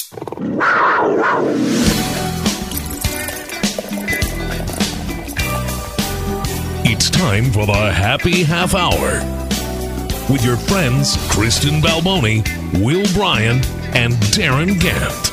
It's time for the Happy Half Hour with your friends Kristen Balboni, Will Bryan, and Darren Gant.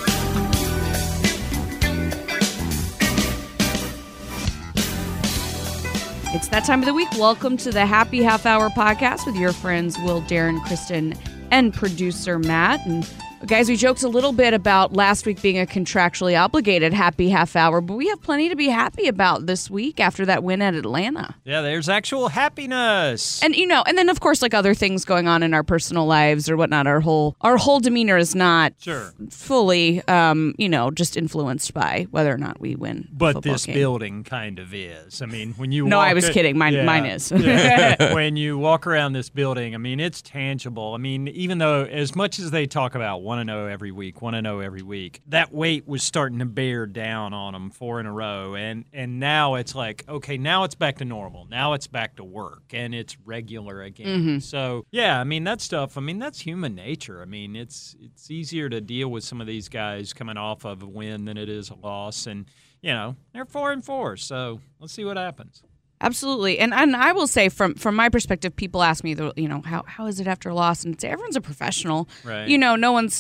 It's that time of the week. Welcome to the Happy Half Hour podcast with your friends Will, Darren, Kristen, and producer Matt. And guys, we joked a little bit about last week being a contractually obligated Happy Half Hour, but we have plenty to be happy about this week after that win at Atlanta. Yeah, there's actual happiness. And and then of course like other things going on in our personal lives or whatnot. Our whole demeanor is not fully just influenced by whether or not we win. But this building kind of is. I mean, when you I was kidding. Mine is. Yeah. When you walk around this building, I mean, it's tangible. I mean, even though as much as they talk about 1-0 every week, that weight was starting to bear down on them 4 in a row. And now it's like, okay, now it's back to normal. Now it's back to work and it's regular again. Mm-hmm. So, yeah, I mean, that stuff, that's human nature. I mean, it's easier to deal with some of these guys coming off of a win than it is a loss. And, they're 4-4. So let's see what happens. Absolutely. And I will say from my perspective, people ask me, how is it after a loss? And say everyone's a professional. Right. No one's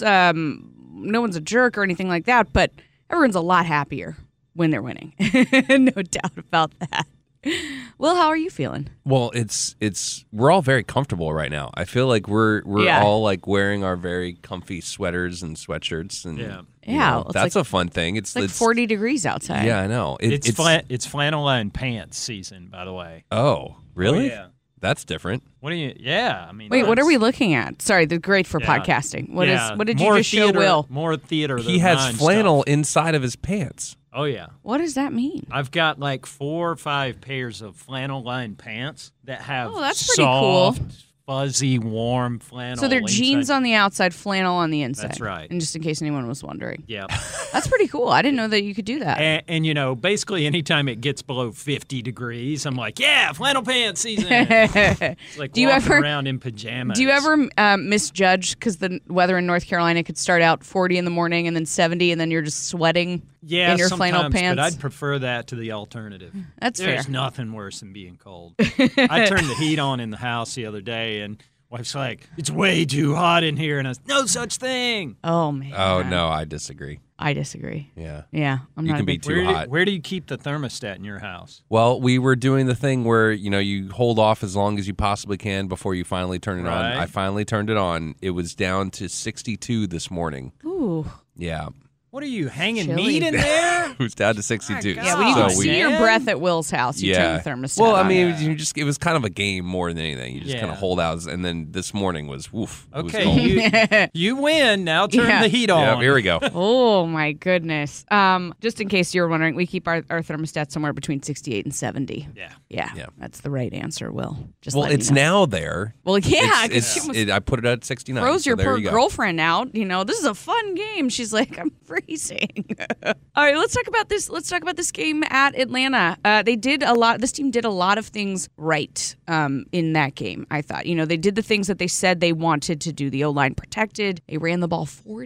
a jerk or anything like that, but everyone's a lot happier when they're winning. No doubt about that. Will, how are you feeling? Well, we're all very comfortable right now. I feel like we're all like wearing our very comfy sweaters and sweatshirts, and that's a fun thing. It's like 40 degrees outside. Yeah, I know. It's flannel and pants season, by the way. Oh, really? Oh, yeah. That's different. What do you? Yeah, Wait, what are we looking at? Sorry, they're great for podcasting. What did you just show Will? More theater. He has flannel inside of his pants. Oh, yeah. What does that mean? I've got like 4 or 5 pairs of flannel-lined pants that have that's pretty soft, cool. fuzzy, warm flannel. So they're jeans on the outside, flannel on the inside. That's right. And just in case anyone was wondering. Yeah. That's pretty cool. I didn't know that you could do that. And basically anytime it gets below 50 degrees, I'm like, yeah, flannel pants season. It's like walking around in pajamas. Do you ever misjudge because the weather in North Carolina could start out 40 in the morning and then 70 and then you're just sweating in your flannel pants? But I'd prefer that to the alternative. That's fair. There's nothing worse than being cold. I turned the heat on in the house the other day and wife's like, it's way too hot in here. And I was, no such thing. Oh, man. Oh, no, I disagree. Yeah. You can be too hot. Where do you keep the thermostat in your house? Well, we were doing the thing where, you hold off as long as you possibly can before you finally turn it on. I finally turned it on. It was down to 62 this morning. Ooh. Yeah. What are you, hanging meat in there? It was down to 62. Yeah, when you can see your breath at Will's house, you turn the thermostat Well, on. it was kind of a game more than anything. You just kind of hold out, and then this morning was, woof. Okay, you win. Now turn the heat on. Yeah, here we go. Oh, my goodness. Just in case you were wondering, we keep our thermostat somewhere between 68 and 70. Yeah. That's the right answer, Will. It's now there. Well, yeah. I put it at 69. Froze your poor you girlfriend out. This is a fun game. She's like, I'm freezing. All right, let's talk about this. Let's talk about this game at Atlanta. This team did a lot of things right in that game, I thought. They did the things that they said they wanted to do. The O-line protected. They ran the ball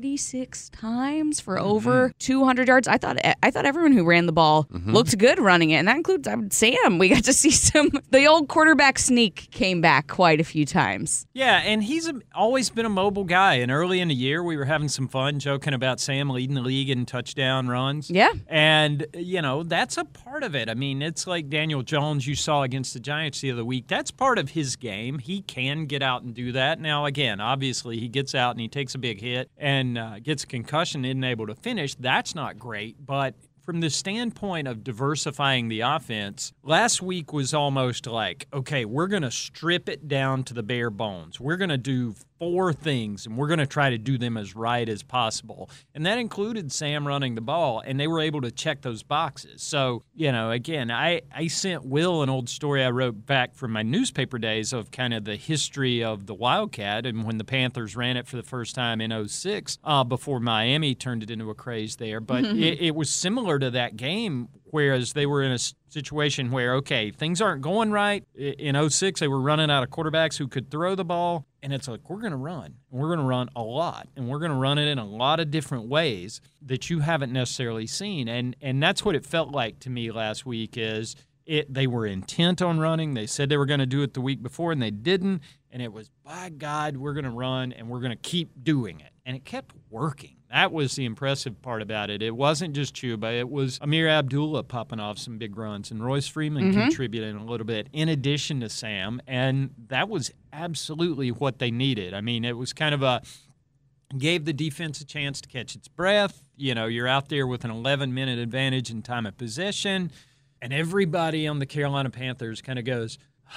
46 times for over 200 yards. I thought everyone who ran the ball looked good running it, and that includes Sam. We got to see the old quarterback sneak came back quite a few times. Yeah, and he's always been a mobile guy. And early in the year, we were having some fun joking about Sam leading the league in touchdown runs. Yeah. And, that's a part of it. I mean, it's like Daniel Jones you saw against the Giants the other week. That's part of his game. He can get out and do that. Now, again, obviously, he gets out and he takes a big hit and gets a concussion, isn't able to finish. That's not great, but from the standpoint of diversifying the offense, last week was almost like, okay, we're going to strip it down to the bare bones. We're going to do 4 things, and we're going to try to do them as right as possible. And that included Sam running the ball, and they were able to check those boxes. So, again, I sent Will an old story I wrote back from my newspaper days of kind of the history of the Wildcat and when the Panthers ran it for the first time in 2006 before Miami turned it into a craze there. But it was similar to that game, whereas they were in a situation where, okay, things aren't going right. In 2006, they were running out of quarterbacks who could throw the ball, and it's like, we're going to run. We're going to run a lot, and we're going to run it in a lot of different ways that you haven't necessarily seen. And that's what it felt like to me last week is they were intent on running. They said they were going to do it the week before, and they didn't. And it was, by God, we're going to run, and we're going to keep doing it. And it kept working. That was the impressive part about it. It wasn't just Chuba. It was Amir Abdullah popping off some big runs and Royce Freeman contributing a little bit in addition to Sam. And that was absolutely what they needed. I mean, it was kind of gave the defense a chance to catch its breath. You know, you're out there with an 11-minute advantage in time of possession, and everybody on the Carolina Panthers kind of goes,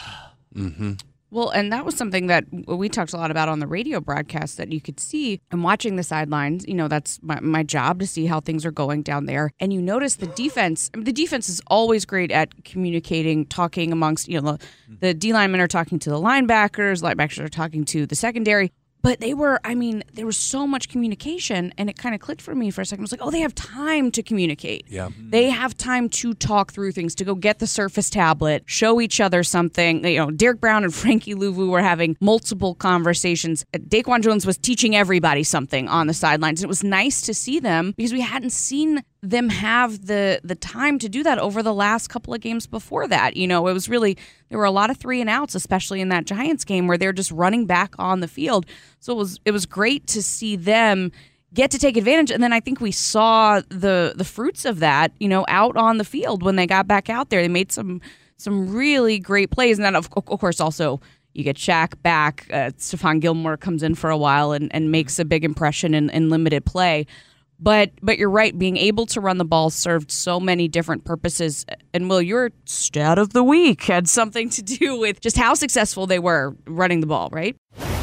Well, and that was something that we talked a lot about on the radio broadcast that you could see. And watching the sidelines, you know, that's my job to see how things are going down there. And you notice the defense. I mean, the defense is always great at communicating, talking amongst, you know, the D linemen are talking to the linebackers are talking to the secondary. But there was so much communication, and it kind of clicked for me for a second. I was like, oh, they have time to communicate. Yeah. They have time to talk through things, to go get the Surface tablet, show each other something. You know, Derek Brown and Frankie Louvu were having multiple conversations. Daquan Jones was teaching everybody something on the sidelines. And it was nice to see them because we hadn't seen them have the time to do that over the last couple of games before that. You know, it was really, there were a lot of 3-and-outs, especially in that Giants game where they're just running back on the field. So it was great to see them get to take advantage. And then I think we saw the fruits of that, you know, out on the field when they got back out there. They made some really great plays. And then, of course, also you get Shaq back. Stephon Gilmore comes in for a while and makes a big impression in limited play. But you're right, being able to run the ball served so many different purposes. And, Will, your stat of the week had something to do with just how successful they were running the ball, right?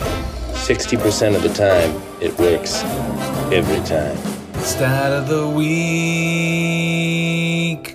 60% of the time, it works. Every time. Stat of the week.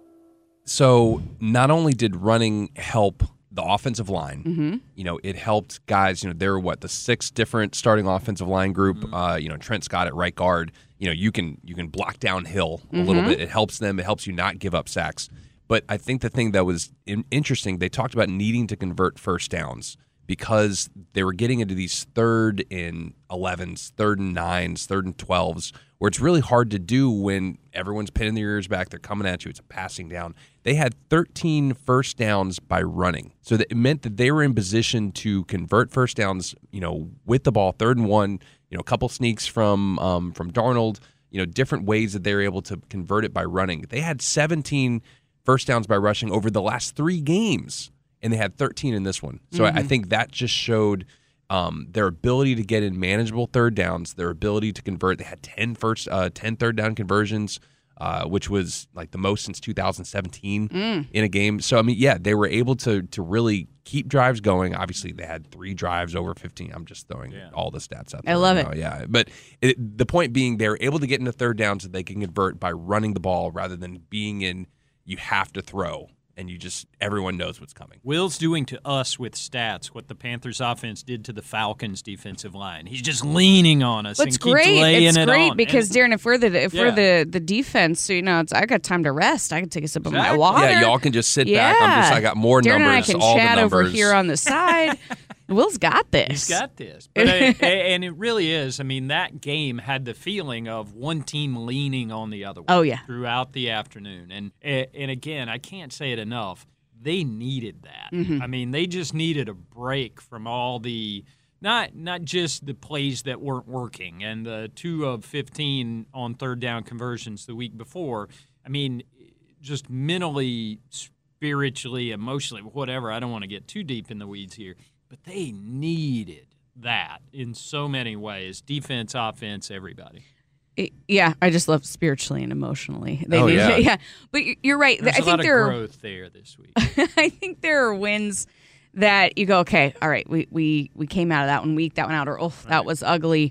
So not only did running help the offensive line, you know, it helped guys, you know, there were the 6 different starting offensive line group, you know, Trent Scott at right guard, you know, you can block downhill a little bit. It helps them. It helps you not give up sacks. But I think the thing that was interesting, they talked about needing to convert first downs because they were getting into these 3rd and 11s, 3rd and 9s, 3rd and 12s, where it's really hard to do when everyone's pinning their ears back, they're coming at you, it's a passing down. They had 13 first downs by running. So that it meant that they were in position to convert first downs, you know, with the ball, 3rd and 1, you know, a couple sneaks from Darnold, you know, different ways that they were able to convert it by running. They had 17 first downs by rushing over the last 3 games, and they had 13 in this one. So I think that just showed their ability to get in manageable third downs, their ability to convert. They had 10 third down conversions, which was like the most since 2017 in a game. So, I mean, yeah, they were able to really keep drives going. Obviously, they had 3 drives over 15. I'm just throwing all the stats out there. I love it. Yeah, but the point being, they're able to get into third downs that they can convert by running the ball rather than being in you have to throw. And everyone knows what's coming. Will's doing to us with stats what the Panthers offense did to the Falcons defensive line. He's just leaning on us and keeps laying it on. It's great because, Darren, if we're the defense, so, you know, I got time to rest. I can take a sip of my water. Yeah, y'all can just sit back. I got more Darren numbers. And I can all chat the numbers over here on the side. Will's got this. He's got this. But and it really is. I mean, that game had the feeling of one team leaning on the other one throughout the afternoon. And again, I can't say it enough. They needed that. I mean, they just needed a break from all the not just the plays that weren't working and the 2 of 15 on third down conversions the week before. I mean, just mentally, spiritually, emotionally, whatever. I don't want to get too deep in the weeds here. But they needed that in so many ways. Defense, offense, everybody. Yeah, I just love spiritually and emotionally. They needed it. Yeah, but you're right. There's a lot of growth there this week. I think there are wins that you go, okay, all right, we came out of that one, we eked that one out, or that was ugly.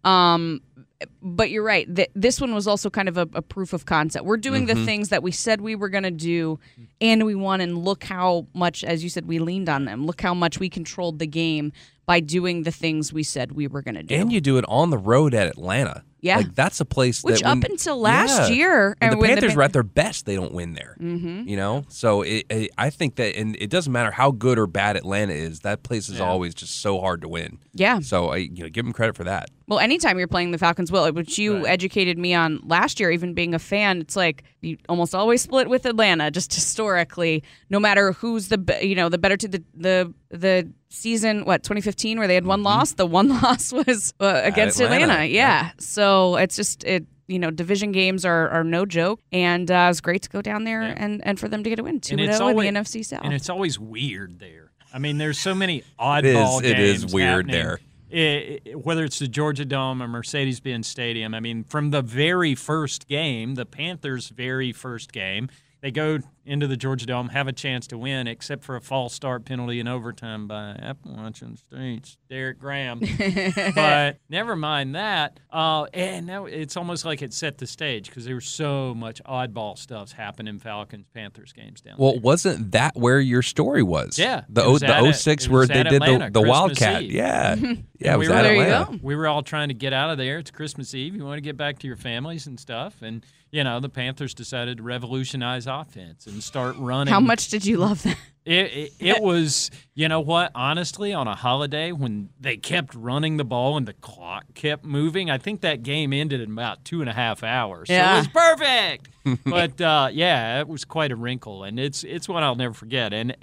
But you're right. This one was also kind of a proof of concept. We're doing the things that we said we were going to do, and we won, and look how much, as you said, we leaned on them. Look how much we controlled the game by doing the things we said we were going to do. And you do it on the road at Atlanta. Yeah. Like, that's a place Which that when, up until last year, when and the when Panthers were at their best, they don't win there. Mm-hmm. You know? So I think that, and it doesn't matter how good or bad Atlanta is, that place is always just so hard to win. Yeah. So, give them credit for that. Well, anytime you're playing the Falcons, which you educated me on last year, even being a fan, it's like you almost always split with Atlanta, just historically, no matter who's the better to the season, 2015, where they had one loss? The one loss was against Atlanta. Yeah. So it's just, division games are no joke. And it was great to go down there and for them to get a win. 2-0 in the NFC South. And it's always weird there. I mean, there's so many oddball games. It is weird happening. there. Whether it's the Georgia Dome or Mercedes-Benz Stadium, I mean, from the very first game, the Panthers' very first game, they go into the Georgia Dome, have a chance to win, except for a false start penalty in overtime by Appalachian State's Derek Graham. But never mind that. And now it's almost like it set the stage because there was so much oddball stuff happening in Falcons-Panthers games down there. Well, wasn't that where your story was? Yeah. The 06 where they did the Wildcat. Eve. Yeah. Yeah, it was at Atlanta. We were all trying to get out of there. It's Christmas Eve. You want to get back to your families and stuff. And, the Panthers decided to revolutionize offense and start running. How much did you love that? It was, you know what, honestly, on a holiday when they kept running the ball and the clock kept moving, I think that game ended in about 2.5 hours. Yeah. So it was perfect. But, it was quite a wrinkle, and it's one I'll never forget. And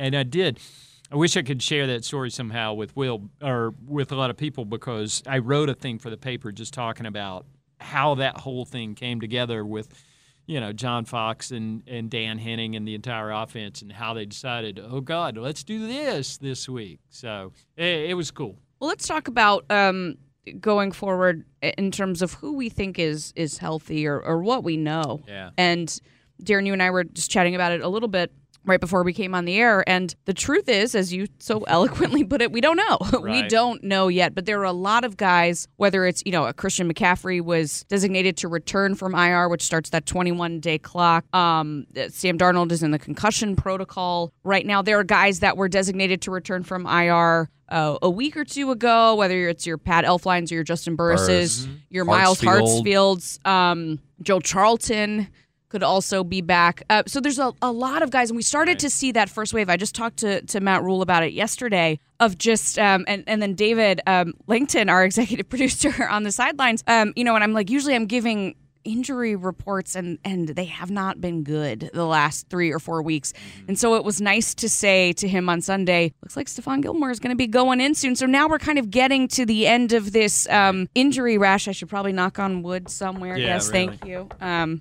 I wish I could share that story somehow with Will or with a lot of people because I wrote a thing for the paper just talking about how that whole thing came together with John Fox and Dan Henning and the entire offense and how they decided, oh, God, let's do this week. So it was cool. Well, let's talk about going forward in terms of who we think is healthy or what we know. Yeah. And Darren, you and I were just chatting about it a little bit right before we came on the air. And the truth is, as you so eloquently put it, we don't know. Right. We don't know yet. But there are a lot of guys, whether it's, a Christian McCaffrey was designated to return from IR, which starts that 21-day clock. Sam Darnold is in the concussion protocol right now. There are guys that were designated to return from IR a week or two ago, whether it's your Pat Elfleins or your Justin Burris's, your Miles Hartsfields, Joe Charlton could also be back. So there's a lot of guys, and we started to see that first wave. I just talked to Matt Rule about it yesterday of just, and then David Langton, our executive producer on the sidelines, and I'm like, usually I'm giving injury reports and they have not been good the last 3 or 4 weeks. And so it was nice to say to him on Sunday, looks like Stephon Gilmore is going to be going in soon. So now we're kind of getting to the end of this injury rash. I should probably knock on wood somewhere. Yeah, yes, really. thank you.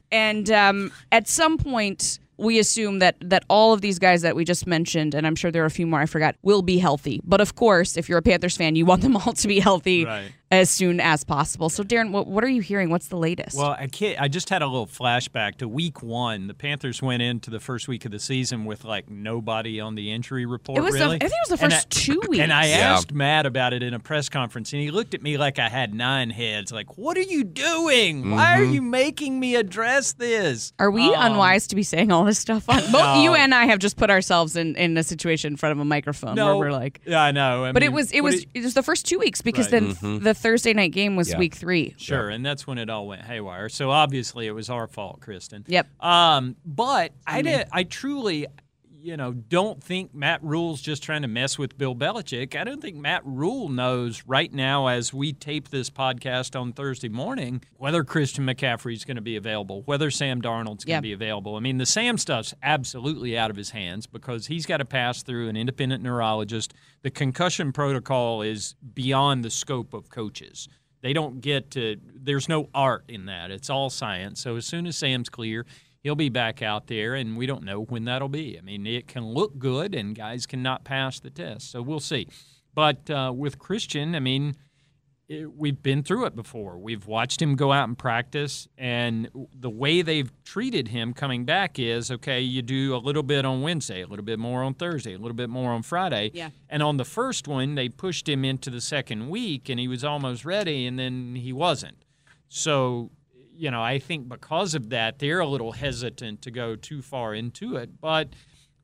At some point, we assume that all of these guys that we just mentioned, and I'm sure there are a few more I forgot, will be healthy. But of course, if you're a Panthers fan, you want them all to be healthy as soon as possible. So Darren, what are you hearing? What's the latest? Well, I just had a little flashback to week 1. The Panthers went into the first week of the season with nobody on the injury report. I think it was the first 2 weeks. And I asked Matt about it in a press conference, and he looked at me like I had 9 heads. Like, what are you doing? Why are you making me address this? Are we unwise to be saying all this stuff on? Both you and I have just put ourselves in a situation in front of a microphone where we're like, yeah, I know. But it was the first 2 weeks because then the Thursday night game was week 3. Sure, and that's when it all went haywire. So obviously it was our fault, Kristen. Yep. But I truly, don't think Matt Rule's just trying to mess with Bill Belichick. I don't think Matt Rule knows right now as we tape this podcast on Thursday morning whether Christian McCaffrey's going to be available, whether Sam Darnold's going to be available. I mean, the Sam stuff's absolutely out of his hands because he's got to pass through an independent neurologist. The concussion protocol is beyond the scope of coaches. They don't get to – there's no art in that. It's all science. So as soon as Sam's clear, he'll be back out there, and we don't know when that'll be. I mean, it can look good, and guys cannot pass the test. So we'll see. But with Christian, I mean, we've been through it before. We've watched him go out and practice, and the way they've treated him coming back is, okay, you do a little bit on Wednesday, a little bit more on Thursday, a little bit more on Friday. Yeah. And on the first one, they pushed him into the second week, and he was almost ready, and then he wasn't. So, I think because of that, they're a little hesitant to go too far into it. But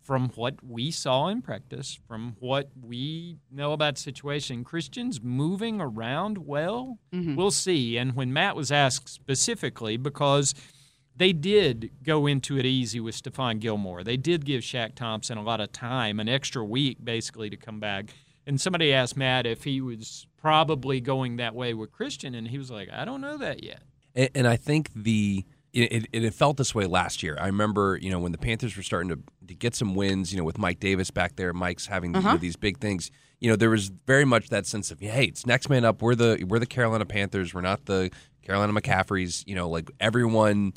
from what we saw in practice, from what we know about the situation, Christian's moving around well. We'll see. And when Matt was asked specifically, because they did go into it easy with Stephon Gilmore. They did give Shaq Thompson a lot of time, an extra week basically to come back. And somebody asked Matt if he was probably going that way with Christian, and he was like, I don't know that yet. And I think it felt this way last year. I remember, when the Panthers were starting to get some wins, with Mike Davis back there, Mike's having these big things. There was very much that sense of, hey, it's next man up. We're the Carolina Panthers. We're not the Carolina McCaffreys. Like everyone,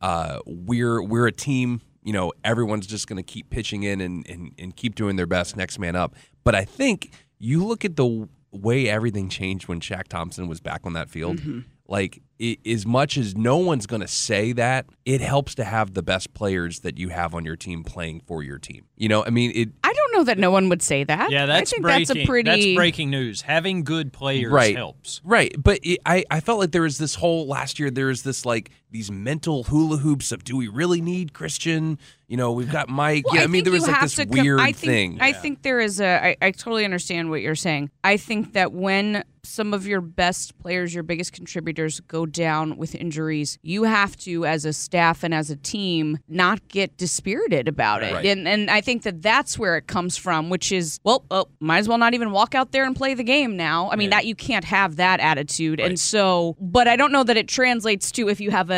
we're a team. Everyone's just going to keep pitching in and keep doing their best. Next man up. But I think you look at the way everything changed when Shaq Thompson was back on that field. Like, as much as no one's going to say that, it helps to have the best players that you have on your team playing for your team. I don't know that no one would say that. Yeah, that's I think breaking. That's breaking news. Having good players helps. Right, but I felt like there was this whole last year. There was this these mental hula hoops of, do we really need Christian? We've got Mike. Well, there was this weird thing. I think there is I totally understand what you're saying. I think that when some of your best players, your biggest contributors go down with injuries, you have to, as a staff and as a team, not get dispirited about it. Right. And I think that that's where it comes from, which is, might as well not even walk out there and play the game now. I mean, that you can't have that attitude. Right. And so, but I don't know that it translates to if you have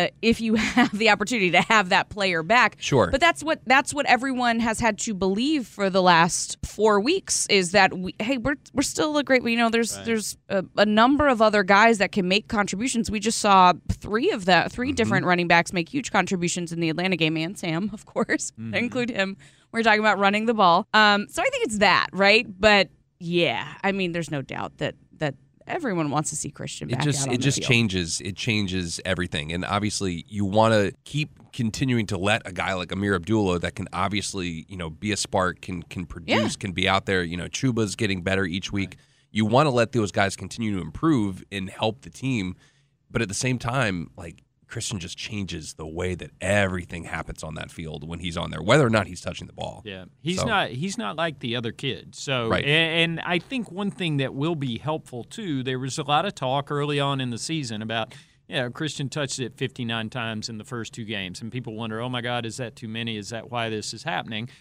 the opportunity to have that player back. Sure. But that's what everyone has had to believe for the last 4 weeks, is that we're still a great, there's a number of other guys that can make contributions. We just saw three different running backs make huge contributions in the Atlanta game, and Sam, of course. I include him. We're talking about running the ball. So I think it's that, right? But yeah, I mean, there's no doubt that everyone wants to see Christian back out on the field. It changes everything. And obviously you want to keep continuing to let a guy like Amir Abdullah that can obviously, be a spark, can produce, can be out there. Chuba's getting better each week. You want to let those guys continue to improve and help the team. But at the same time, Christian just changes the way that everything happens on that field when he's on there, whether or not he's touching the ball. Yeah, he's not like the other kids. So, right. And I think one thing that will be helpful too, there was a lot of talk early on in the season about, Christian touched it 59 times in the first 2 games, and people wonder, oh my God, is that too many? Is that why this is happening?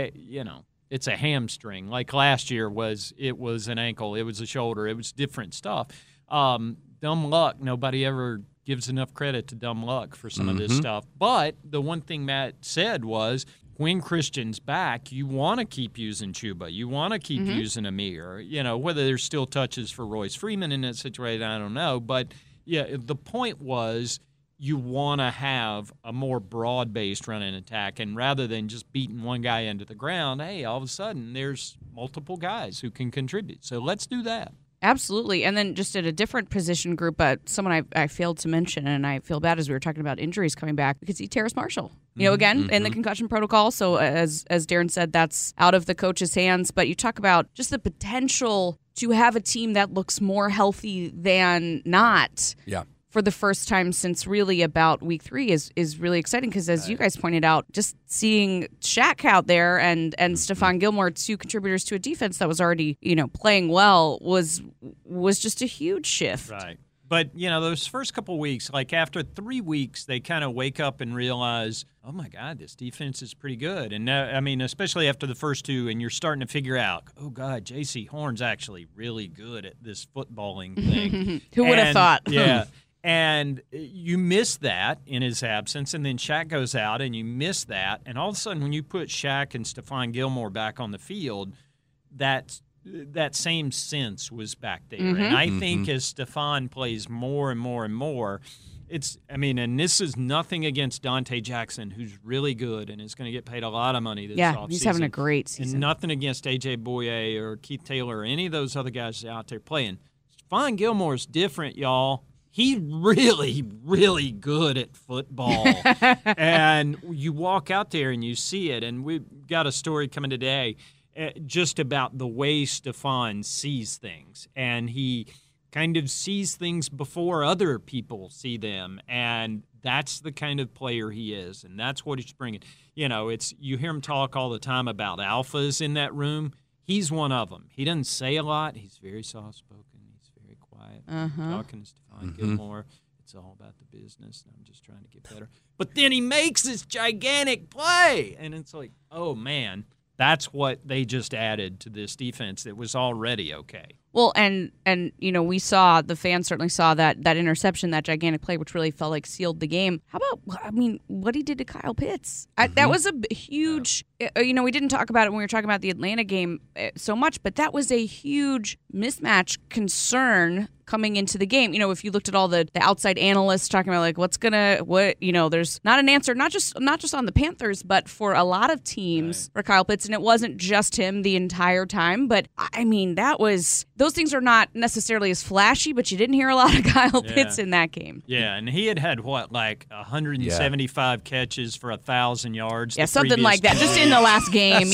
It's a hamstring. Like last year it was an ankle, it was a shoulder, it was different stuff. Dumb luck. Nobody ever gives enough credit to dumb luck for some of this stuff. But the one thing Matt said was, when Christian's back, you want to keep using Chuba. You want to keep using Amir. Whether there's still touches for Royce Freeman in that situation, I don't know. But, the point was, you want to have a more broad-based running attack, and rather than just beating one guy into the ground, hey, all of a sudden there's multiple guys who can contribute. So let's do that. Absolutely. And then just at a different position group, but someone I failed to mention, and I feel bad as we were talking about injuries coming back, we could see Terrace Marshall, again, in the concussion protocol. So as Darren said, that's out of the coach's hands. But you talk about just the potential to have a team that looks more healthy than not. Yeah. For the first time since really about week 3 is really exciting, because as you guys pointed out, just seeing Shaq out there and Stephon Gilmore, 2 contributors to a defense that was already playing well, was just a huge shift. Right. But those first couple weeks, like after 3 weeks, they kind of wake up and realize, oh my God, this defense is pretty good. And especially after the first 2, and you're starting to figure out, oh God, J.C. Horn's actually really good at this footballing thing. Who would have thought? Yeah. And you miss that in his absence, and then Shaq goes out, and you miss that. And all of a sudden, when you put Shaq and Stephon Gilmore back on the field, that same sense was back there. And I think as Stephon plays more and more and more, and this is nothing against Dante Jackson, who's really good and is going to get paid a lot of money this offseason. Yeah, he's having a great season. And nothing against A.J. Bouye or Keith Taylor or any of those other guys out there playing. Stephon Gilmore's different, y'all. He's really, really good at football. And you walk out there and you see it. And we've got a story coming today just about the way Stephon sees things. And he kind of sees things before other people see them, and that's the kind of player he is, and that's what he's bringing. You know, you hear him talk all the time about alphas in that room. He's one of them. He doesn't say a lot. He's very soft-spoken. He's very quiet. Talking to Stephon Gilmore, it's all about the business, and I'm just trying to get better. But then he makes this gigantic play, and it's like, oh, man, that's what they just added to this defense that was already okay. Well, and you know, we saw, the fans certainly saw that interception, that gigantic play, which really felt like sealed the game. How about, I mean, what he did to Kyle Pitts? That was a huge, you know, we didn't talk about it when we were talking about the Atlanta game so much, but that was a huge mismatch concern coming into the game. You know, if you looked at all the outside analysts talking about like you know, there's not an answer, not just on the Panthers, but for a lot of teams for Kyle Pitts, and it wasn't just him the entire time. But I mean, those things are not necessarily as flashy, but you didn't hear a lot of Kyle Pitts in that game. Yeah, and he had what, like 175 catches for 1,000 yards. Yeah, something like that, just in the last game.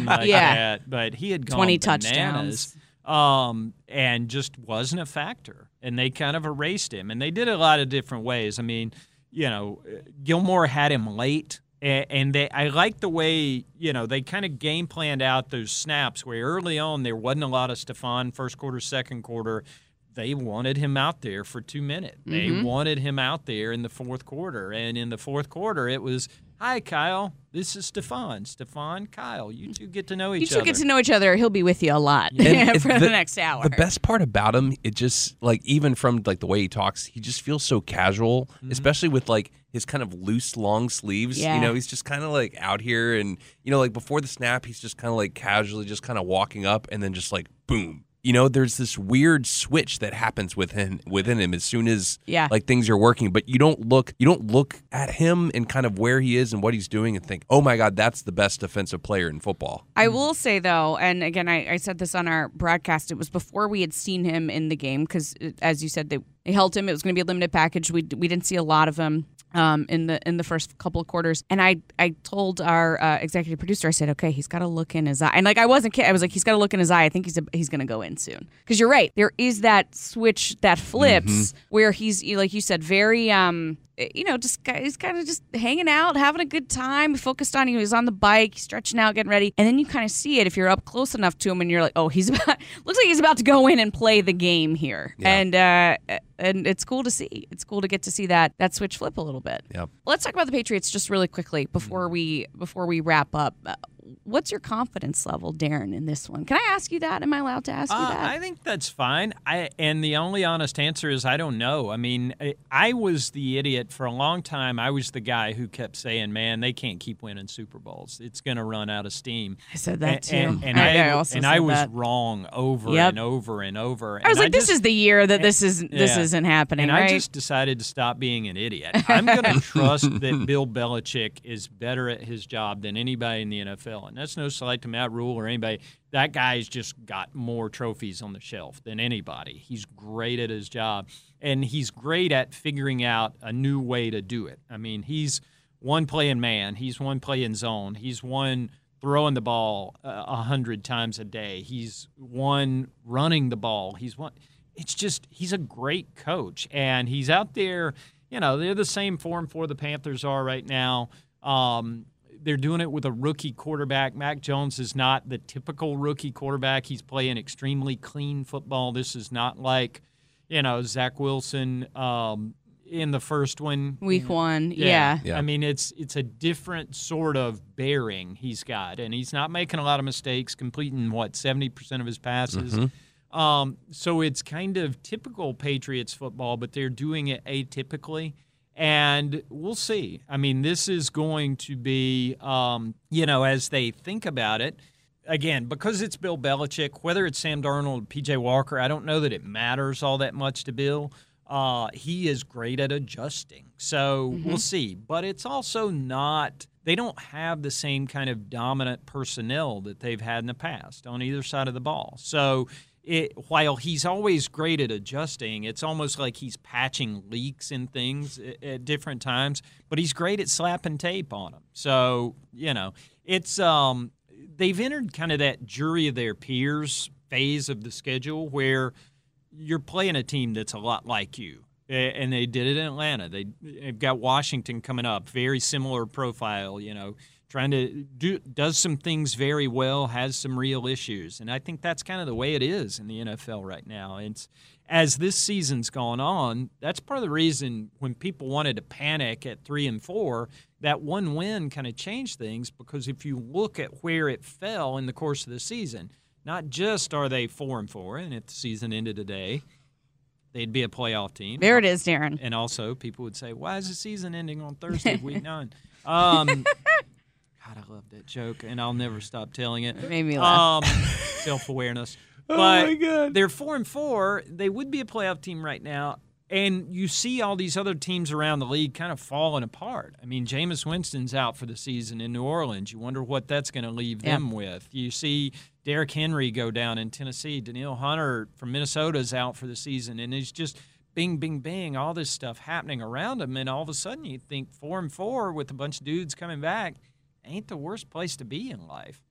That. But he had gone 20 bananas. touchdowns. And just wasn't a factor. And they kind of erased him. And they did a lot of different ways. I mean, you know, Gilmore had him late. And I like the way, you know, they kind of game planned out those snaps where early on there wasn't a lot of Stephon first quarter, second quarter. They wanted him out there for 2 minutes. They wanted him out there in the fourth quarter. And in the fourth quarter, it was, hi, Kyle. This is Stephon. Stephon, Kyle. You two get to know each other. You two get to know each other. He'll be with you a lot for the next hour. The best part about him, it just, like, even from, like, the way he talks, he just feels so casual, especially with, like, his kind of loose, long sleeves. Yeah. You know, he's just kind of, like, out here. And, you know, like, before the snap, he's just kind of, like, casually just kind of walking up and then just, like, boom. You know, there's this weird switch that happens within him as soon as like things are working. But you don't look at him and kind of where he is and what he's doing and think, oh my God, that's the best defensive player in football. I will say though, and again, I said this on our broadcast, it was before we had seen him in the game because, as you said, they held him. It was going to be a limited package. We didn't see a lot of him in the first couple of quarters. And I told our executive producer, I said, okay, he's got to look in his eye. And like I wasn't kidding. I was like, he's got to look in his eye. I think he's going to go in soon. Because you're right. There is that switch that flips where he's, like you said, very you know, he's kind of just hanging out, having a good time, focused on, he was on the bike, stretching out, getting ready. And then you kind of see it if you're up close enough to him and you're like, oh, looks like he's about to go in and play the game here. Yeah. And it's cool to see. It's cool to get to see that switch flip a little bit. Yep. Let's talk about the Patriots just really quickly before we wrap up. What's your confidence level, Darren, in this one? Can I ask you that? Am I allowed to ask you that? I think that's fine. And the only honest answer is I don't know. I mean, I was the idiot for a long time. I was the guy who kept saying, man, they can't keep winning Super Bowls. It's going to run out of steam. I said that too. And I was wrong over and over and over. I was like, this is the year that this isn't happening, and right? I just decided to stop being an idiot. I'm going to trust that Bill Belichick is better at his job than anybody in the NFL. And that's no slight to Matt Rule or anybody. That guy's just got more trophies on the shelf than anybody. He's great at his job, and he's great at figuring out a new way to do it. I mean, he's one play in man. He's one play in zone. He's one throwing the ball 100 times a day. He's one running the ball. It's just he's a great coach, and he's out there. You know, they're the same 4-4 the Panthers are right now. They're doing it with a rookie quarterback. Mac Jones is not the typical rookie quarterback. He's playing extremely clean football. This is not like, you know, Zach Wilson in the first one. Week one, yeah. I mean, it's a different sort of bearing he's got, and he's not making a lot of mistakes, completing, 70% of his passes. So it's kind of typical Patriots football, but they're doing it atypically. And we'll see. I mean, this is going to be, as they think about it, again, because it's Bill Belichick, whether it's Sam Darnold, P.J. Walker, I don't know that it matters all that much to Bill. He is great at adjusting. So we'll see. But it's also not – they don't have the same kind of dominant personnel that they've had in the past on either side of the ball. So – while he's always great at adjusting, it's almost like he's patching leaks in things at different times, but he's great at slapping tape on them. So, it's they've entered kind of that jury of their peers phase of the schedule where you're playing a team that's a lot like you. And they did it in Atlanta. They've got Washington coming up, very similar profile, trying to does some things very well, has some real issues. And I think that's kind of the way it is in the NFL right now. It's as this season's gone on, that's part of the reason when people wanted to panic at 3-4, that one win kind of changed things, because if you look at where it fell in the course of the season, not just are they 4-4, and if the season ended today, they'd be a playoff team. There it is, Darren. And also, people would say, why is the season ending on Thursday of week 9? God, I love that joke, and I'll never stop telling it. It made me laugh. Self-awareness. Oh, But my God. they're 4-4. They would be a playoff team right now. And you see all these other teams around the league kind of falling apart. I mean, Jameis Winston's out for the season in New Orleans. You wonder what that's going to leave them with. You see Derrick Henry go down in Tennessee. Danielle Hunter from Minnesota is out for the season. And it's just bing, bing, bing, all this stuff happening around them. And all of a sudden you think 4-4 with a bunch of dudes coming back ain't the worst place to be in life.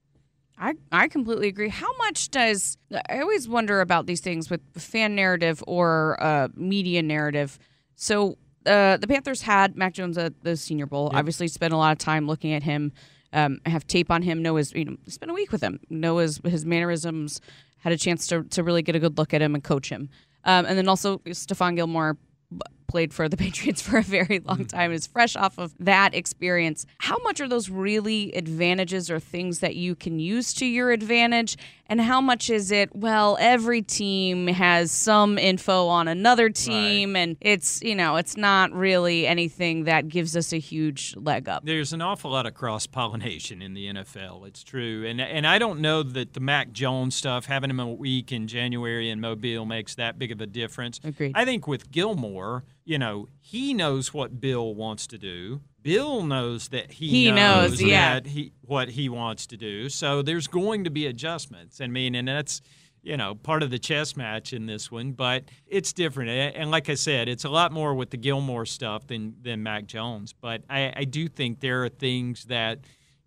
I completely agree. How much does – I always wonder about these things with fan narrative or media narrative. So the Panthers had Mac Jones at the Senior Bowl. Yep. Obviously spent a lot of time looking at him, have tape on him, know his – spent a week with him, know his mannerisms, had a chance to really get a good look at him and coach him. And then also Stephon Gilmore played for the Patriots for a very long time, is fresh off of that experience. How much are those really advantages or things that you can use to your advantage? And how much is it, well, every team has some info on another team, and it's, it's not really anything that gives us a huge leg up. There's an awful lot of cross-pollination in the NFL. It's true. And I don't know that the Mac Jones stuff, having him a week in January in Mobile, makes that big of a difference. Agreed. I think with Gilmore, he knows what Bill wants to do. Bill knows that he knows what he wants to do. So there's going to be adjustments. And that's, part of the chess match in this one. But it's different. And like I said, it's a lot more with the Gilmore stuff than Mac Jones. But I do think there are things that,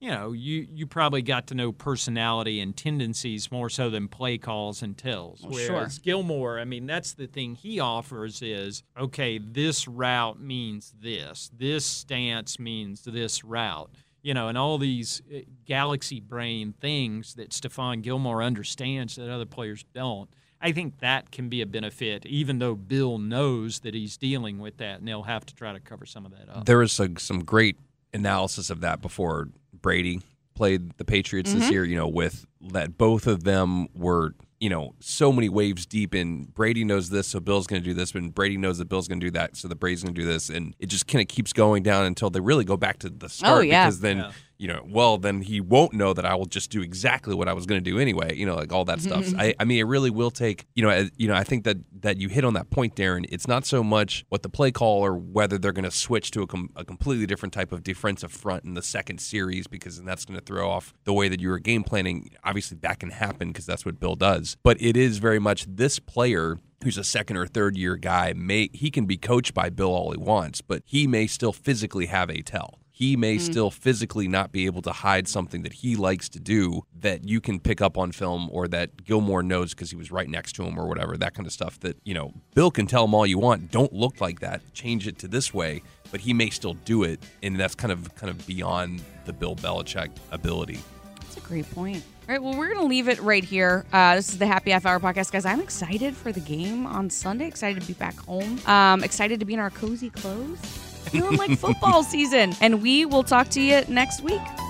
you probably got to know personality and tendencies more so than play calls and tells. Well, Whereas sure. Gilmore, that's the thing he offers is, okay, this route means this. This stance means this route. And all these galaxy brain things that Stephon Gilmore understands that other players don't. I think that can be a benefit, even though Bill knows that he's dealing with that, and they'll have to try to cover some of that up. There was some great analysis of that before Brady played the Patriots this year, with that both of them were, so many waves deep in Brady knows this, so Bill's going to do this, and Brady knows that Bill's going to do that, so the Brady's going to do this, and it just kind of keeps going down until they really go back to the start because then, then he won't know that I will just do exactly what I was going to do anyway, like all that stuff. So it really will take, I think that you hit on that point, Darren. It's not so much what the play call or whether they're going to switch to a completely different type of defensive front in the second series, because then that's going to throw off the way that you were game planning. Obviously, that can happen because that's what Bill does. But it is very much this player who's a second or third year guy. He can be coached by Bill all he wants, but he may still physically have a tell. He may still physically not be able to hide something that he likes to do that you can pick up on film or that Gilmore knows because he was right next to him or whatever, that kind of stuff that, Bill can tell him all you want. Don't look like that. Change it to this way. But he may still do it, and that's kind of beyond the Bill Belichick ability. That's a great point. All right, well, we're going to leave it right here. This is the Happy Half Hour podcast, guys. I'm excited for the game on Sunday. Excited to be back home. Excited to be in our cozy clothes. Feeling like football season. And we will talk to you next week.